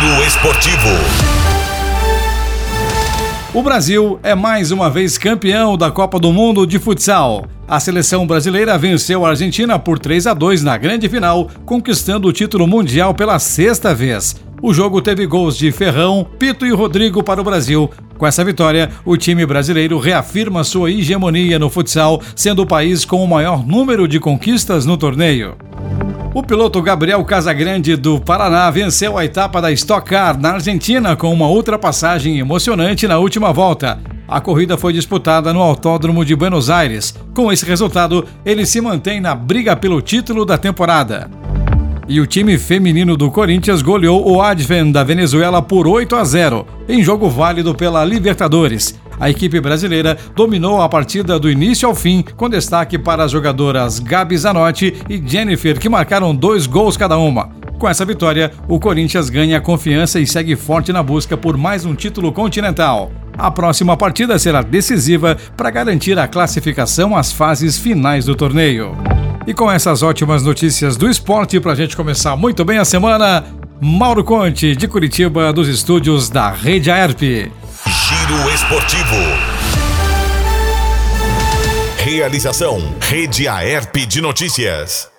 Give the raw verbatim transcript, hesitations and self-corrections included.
Giro Esportivo. O Brasil é mais uma vez campeão da Copa do Mundo de futsal. A seleção brasileira venceu a Argentina por três a dois na grande final, conquistando o título mundial pela sexta vez. O jogo teve gols de Ferrão, Pito e Rodrigo para o Brasil. Com essa vitória, o time brasileiro reafirma sua hegemonia no futsal, sendo o país com o maior número de conquistas no torneio. O piloto Gabriel Casagrande, do Paraná, venceu a etapa da Stock Car na Argentina com uma ultrapassagem emocionante na última volta. A corrida foi disputada no Autódromo de Buenos Aires. Com esse resultado, ele se mantém na briga pelo título da temporada. E o time feminino do Corinthians goleou o Advent da Venezuela por oito a zero, em jogo válido pela Libertadores. A equipe brasileira dominou a partida do início ao fim, com destaque para as jogadoras Gabi Zanotti e Jennifer, que marcaram dois gols cada uma. Com essa vitória, o Corinthians ganha confiança e segue forte na busca por mais um título continental. A próxima partida será decisiva para garantir a classificação às fases finais do torneio. E com essas ótimas notícias do esporte, para a gente começar muito bem a semana, Mauro Conte, de Curitiba, dos estúdios da Rede Aerp. Giro Esportivo. Realização: Rede Aerp de Notícias.